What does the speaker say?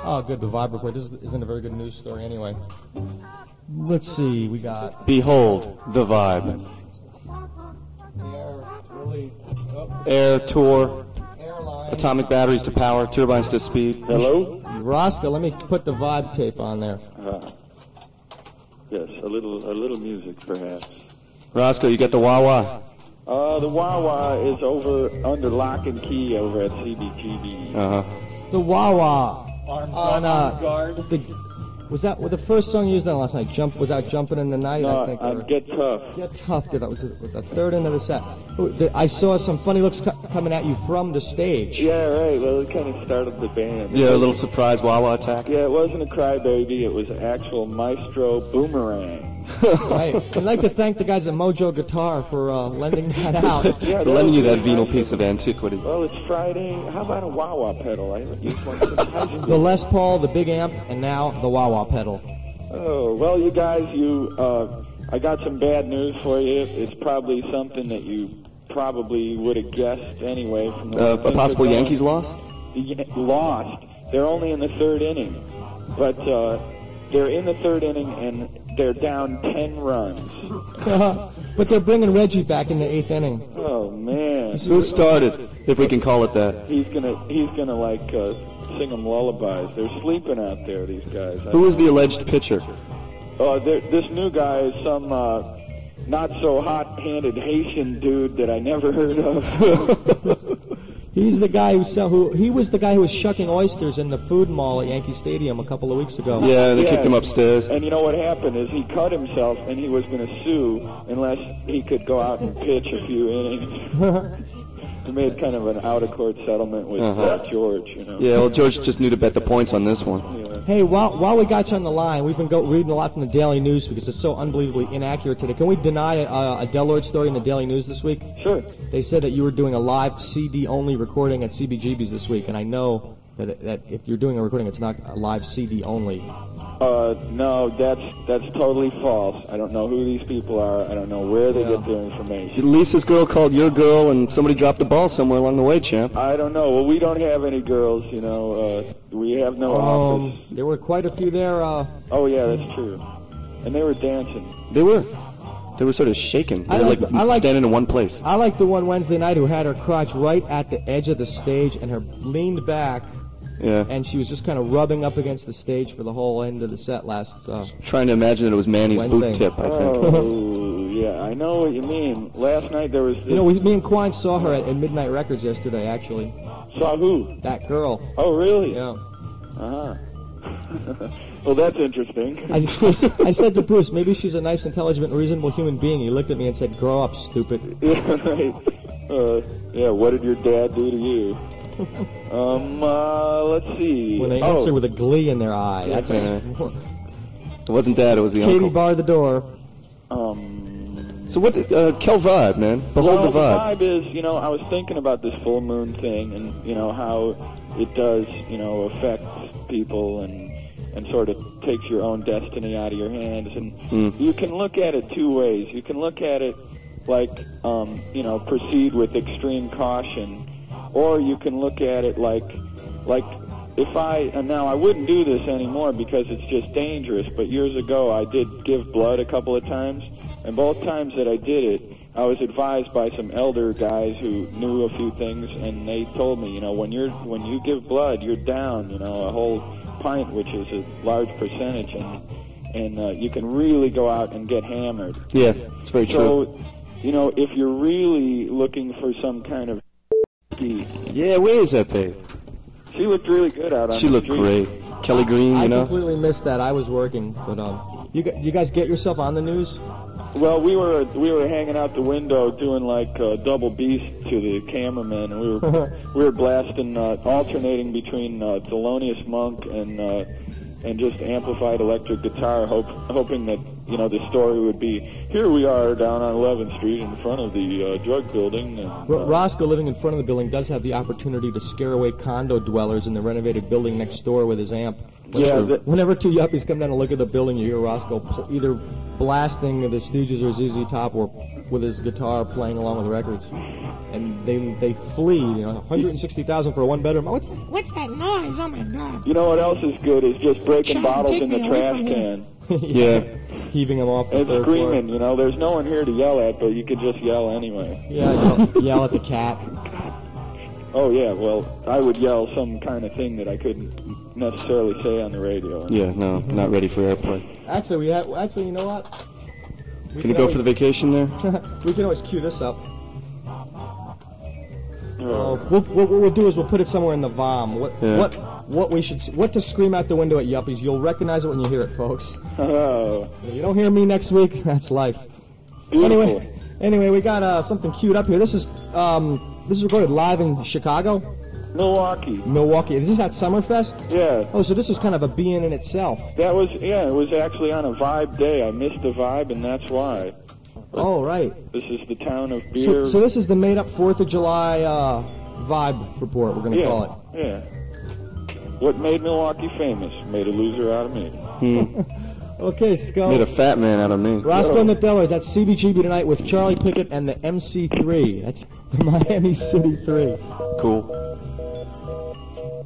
Oh, good. The Vibe report. This isn't a very good news story anyway. Let's see. We got. Behold the Vibe. Air, tour, atomic batteries to power, turbines to speed. Hello? Roscoe, let me put the Vibe tape on there. Yes, a little music, perhaps. Roscoe, you got the wah-wah? The Wawa is under lock and key over at CBGB. Uh-huh. The Wawa. On guard. Was that the first song you used on last night? Was that Jumping in the Night? No, I think. Get Tough. Get Tough. That was the third end of the set. I saw some funny looks coming at you from the stage. Yeah, right. Well, it kind of started the band. Yeah, a little surprise wah-wah attack. Yeah, it wasn't a crybaby. It was an actual maestro boomerang. Right. I'd like to thank the guys at Mojo Guitar for lending that out. Yeah, lending you that venal piece of antiquity. Well, it's Friday. How about a wah-wah pedal? I haven't used one since high school. The Les Paul, the big amp, and now the wah-wah pedal. Oh, well, you guys, I got some bad news for you. It's probably something that you probably would have guessed anyway. From A possible Yankees loss? Lost. They're only in the third inning. But they're in the third inning, and they're down 10 runs. But they're bringing Reggie back in the 8th inning. Oh, man. Who started, if we can call it that? He's gonna like sing them lullabies. They're sleeping out there, these guys. Who was the alleged pitcher? This new guy is some not so hot-handed Haitian dude that I never heard of. He's the guy he was the guy who was shucking oysters in the food mall at Yankee Stadium a couple of weeks ago. Yeah, they kicked him upstairs. And you know what happened is he cut himself, and he was going to sue unless he could go out and pitch a few innings. He made kind of an out-of-court settlement with George, you know. Yeah, well, George just knew to bet the points on this one. Yeah. Hey, while we got you on the line, we've been reading a lot from the Daily News because it's so unbelievably inaccurate today. Can we deny a Delord story in the Daily News this week? Sure. They said that you were doing a live CD-only recording at CBGB's this week, and I know that if you're doing a recording, it's not a live CD-only. No, that's totally false. I don't know who these people are. I don't know where they get their information. Lisa's girl called your girl, and somebody dropped the ball somewhere along the way, champ. I don't know. Well, we don't have any girls, you know. We have no office. There were quite a few there. Oh, yeah, that's true. And they were dancing. They were sort of shaking. They were standing in one place. I like the one Wednesday night who had her crotch right at the edge of the stage and her leaned back. Yeah. And she was just kind of rubbing up against the stage for the whole end of the set last. Trying to imagine that it was Manny's Wednesday. boot tip, I think. Oh, yeah, I know what you mean. Last night there was this... You know, me and Quine saw her at Midnight Records yesterday, actually. Saw who? That girl. Oh, really? Yeah. Uh-huh. Well, that's interesting. I said to Bruce, maybe she's a nice, intelligent, reasonable human being. He looked at me and said, grow up, stupid. Yeah, right. Yeah, what did your dad do to you? Let's see. When they answer with a glee in their eye. That's It wasn't Dad, it was the Katie uncle. barred the door. So what, Kel Vibe, man. Behold the Vibe. The vibe is, you know, I was thinking about this full moon thing and, you know, how it does, you know, affect people and sort of takes your own destiny out of your hands. And you can look at it two ways. You can look at it like, you know, proceed with extreme caution. Or you can look at it like if now I wouldn't do this anymore because it's just dangerous, but years ago I did give blood a couple of times, and both times that I did it, I was advised by some elder guys who knew a few things, and they told me, you know, when you give blood, you're down, you know, a whole pint, which is a large percentage, and you can really go out and get hammered. Yeah, it's very true. So, you know, if you're really looking for some kind of yeah, where is that babe? She looked really good out on She the looked street. great. Kelly Green, I you know? completely missed that. I was working, but you guys get yourself on the news? Well, we were hanging out the window doing like double beast to the cameraman, and we were blasting, alternating between Thelonious Monk and just amplified electric guitar, hoping that, you know, the story would be, here we are down on 11th Street in front of the drug building. And, Roscoe, living in front of the building, does have the opportunity to scare away condo dwellers in the renovated building next door with his amp. Whenever two yuppies come down to look at the building, you hear Roscoe either blasting the Stooges or ZZ Top or with his guitar playing along with records. and they flee. 160,000 for a one-bedroom. What's that noise? Oh my God! You know what else is good is just breaking Sean, bottles take in the me away trash from can. Yeah. Heaving them off the And third screaming, floor. there's no one here to yell at, but you could just yell anyway. Yeah, yell at the cat. Oh, yeah, well, I would yell some kind of thing that I couldn't necessarily say on the radio. Yeah, no, not ready for airplay. Actually, you know what? Can you go for the vacation there? We can always cue this up. Oh. What we'll do is we'll put it somewhere in the VOM. Yeah. What to scream out the window at Yuppies. You'll recognize it when you hear it, folks. Oh. If you don't hear me next week, that's life. Beautiful. Anyway, we got something queued up here. This is recorded live in Chicago, Milwaukee. Is this at Summerfest? Yeah. Oh, so this is kind of a being in itself. That was, it was actually on a Vibe day. I missed the Vibe, and that's why. Oh, right. This is the town of beer. So this is the made-up 4th of July Vibe report, we're going to call it. Yeah. What made Milwaukee famous? Made a loser out of me. Okay, Skull. Made a fat man out of me. Roscoe Nateller, that's CBGB tonight with Charlie Pickett and the MC3. That's the Miami City 3. Cool.